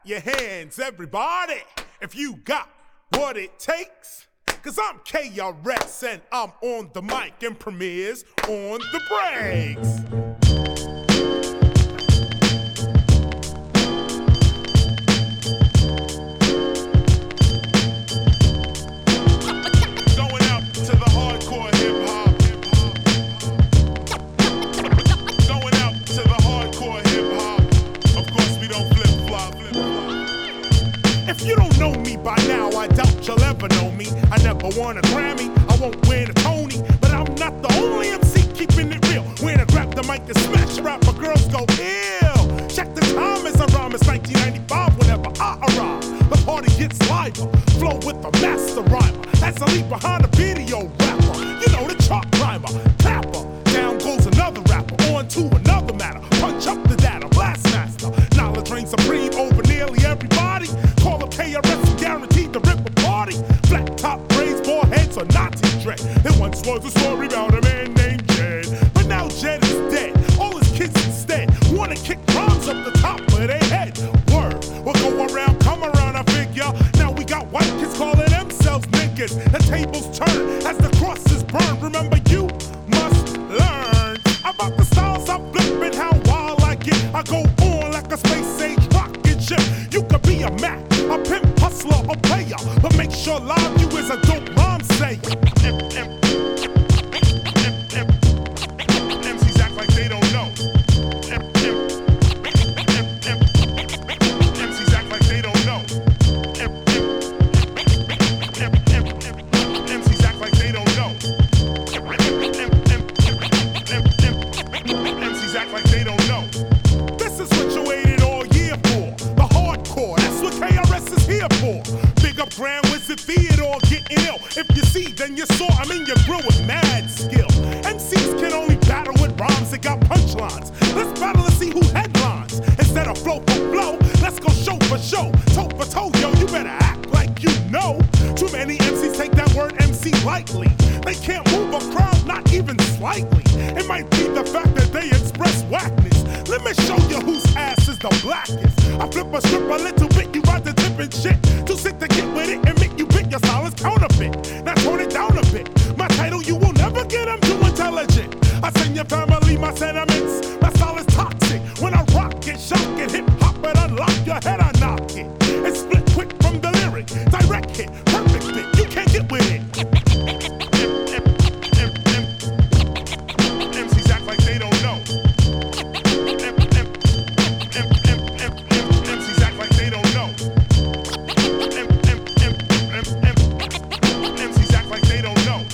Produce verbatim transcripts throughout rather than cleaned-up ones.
your hands, everybody, if you got what it takes. Cause I'm K R S and I'm on the mic and Premier's on the breaks. If you don't know me by now, I doubt you'll ever know me. I never won a Grammy, I won't win a Tony, but I'm not the only M C keeping it real. When I grab the mic and smash rap, my girls go ill. Check the time as I rhyme, it's nineteen ninety-five whenever I arrive. The party gets liver, flow with the master rhymer. As I leave behind a video rapper, you know the chart climber, tapper. Down goes another rapper, on to another matter. Punch up the data, blast master. Knowledge reigns supreme over nearly everybody. Call up K R S and guaranteed to rip a party. Flat top braids, bald heads, or Nazi dread. There once was a story about a man named Jed, but now Jed is dead. All his kids instead wanna kick rhymes up the top of their head. Word, we'll go around, come around, I figure. Now we got white kids calling themselves niggas. The tables turn as the crosses burn. Remember, you must learn about the styles I'm flipping, how wild I get. I go on like a space age rocket ship. You could be a Mac, a pimp, hustler, or player, but make sure live you is a dope rhyme sayer. M Cs act like they don't know. M Cs act like they don't know. M Cs act like they don't know. M Cs act like they don't know. This is what you waited all year for. The hardcore, that's what K R S is here for. Big up Grand Wizard Theodore getting ill. If you see, then you saw. I'm in your grill with mad skill. M Cs can only battle with rhymes that got punchlines. Let's battle and see who headlines. Instead of flow for flow, let's go show for show. Toe for toe, yo, you better act like you know. Too many M Cs take that word M C lightly. They can't move a crowd, not even slightly. It might be the fact that they express whackness. Let me show you whose ass is the blackest. I flip a strip a little bit, you ride the tip and shit. Too sick to get with it and make you pick your style is counterfeit. Now tone it down a bit. My title, you will never get, I'm too intelligent. I send your family my sentiments. My style is toxic. When I rock it, shock it, hip hop it, unlock your head, I knock it. It's split quick from the lyric. Direct hit, perfect fit, you can't get with it. M Cs act like they don't know. M Cs act like they don't know. M Cs act like they don't know.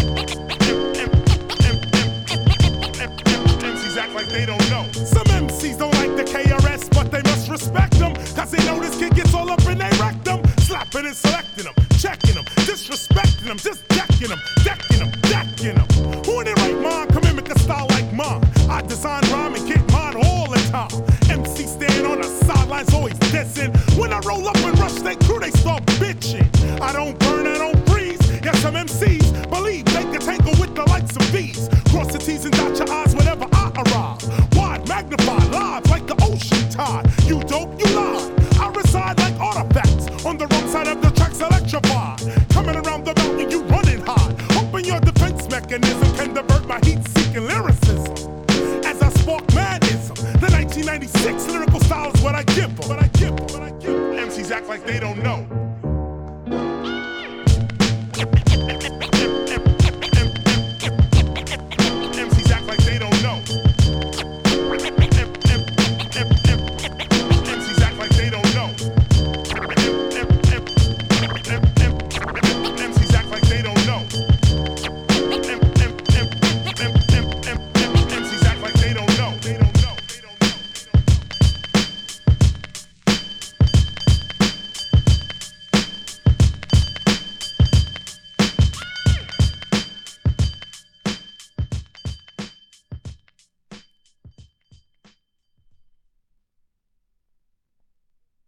M Cs act like they don't know. Some M Cs don't like the K R S, but they must respect them. Cause they know this kid gets all up in they rectum. Slapping and selecting them, checking them, disrespecting them, just decking them, decking them, decking them. Who in their right mind can mimic a style like mine? I design rhyme and get mine all the time. M C stand on the sidelines, always dissing. When I roll up and rush they crew, they start bitching. I don't burn, I don't freeze. Yes, some M Cs believe they can tangle with the likes of these. Cross the T's and dot your I's whenever I arrive. Wide, magnified, live like the ocean tide. You dope, you lie. I reside like artifacts on the wrong side of the tracks, electrified. Coming around the mountain, you running high. Hoping your defense mechanism can divert my heat-seeking lyricism. As I spark madism, the nineteen ninety-six lyrical style is what I give 'em. What I give 'em. What I give 'em. M Cs act like they don't know.